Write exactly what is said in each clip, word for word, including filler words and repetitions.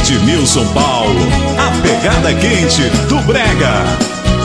Edmilson Paulo, a pegada quente do Brega.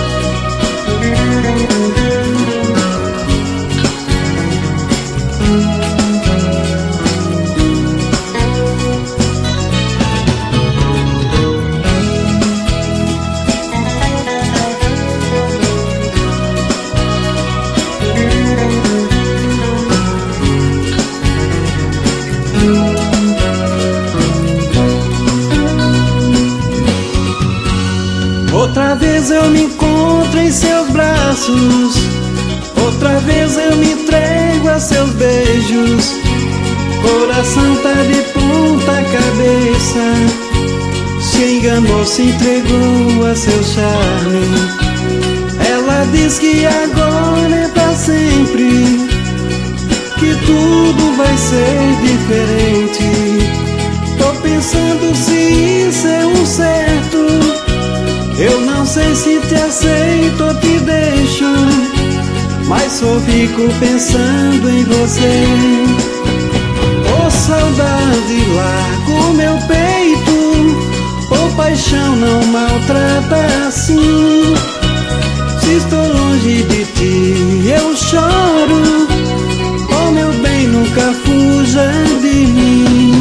Outra vez eu me encontro em seus braços, outra vez eu me entrego a seus beijos. Coração tá de ponta cabeça, se enganou, se entregou a seu charme. Ela diz que agora é pra sempre, que tudo vai ser diferente. Tô pensando se isso é um certo. Eu não sei se te aceito ou te deixo, mas só fico pensando em você. Ô saudade, larga o meu peito, ô paixão, não maltrata assim. Se estou longe de ti eu choro, ô meu bem, nunca fuja de mim.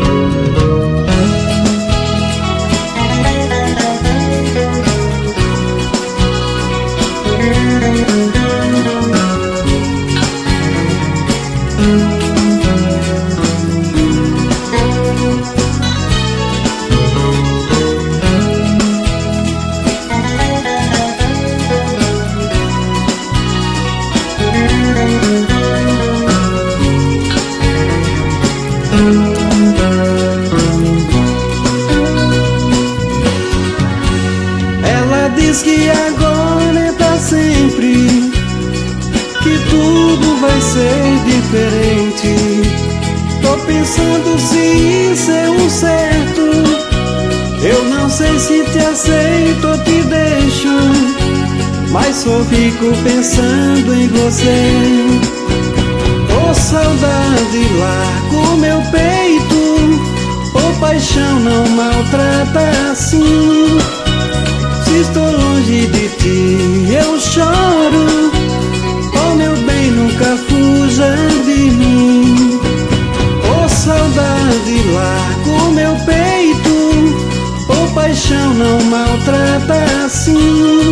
Ela diz que agora é pra sempre, que tudo vai ser diferente. Tô pensando se isso é um certo. Eu não sei se te aceito ou te deixo, mas só fico pensando em você. Ô saudade, larga o meu peito, ô paixão, não maltrata assim. Se estou longe de ti eu choro, oh meu bem, nunca fuja de mim. Ô saudade, larga o meu peito, ô paixão, não maltrata assim.